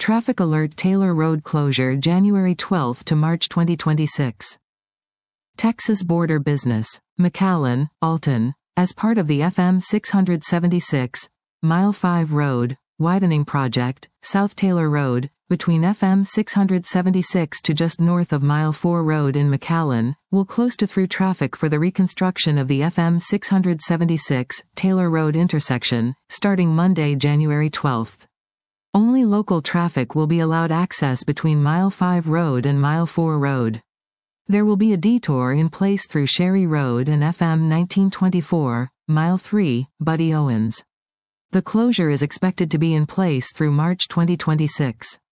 Traffic alert: Taylor Road closure January 12 to March 2026. Texas border business. McAllen, Alton. As part of the FM 676, Mile 5 Road, widening project, South Taylor Road, between FM 676 to just north of Mile 4 Road in McAllen, will close to through traffic for the reconstruction of the FM 676 Taylor Road intersection, starting Monday, January 12. Only local traffic will be allowed access between Mile 5 Road and Mile 4 Road. There will be a detour in place through Sherry Road and FM 1924, Mile 3, Buddy Owens. The closure is expected to be in place through March 2026.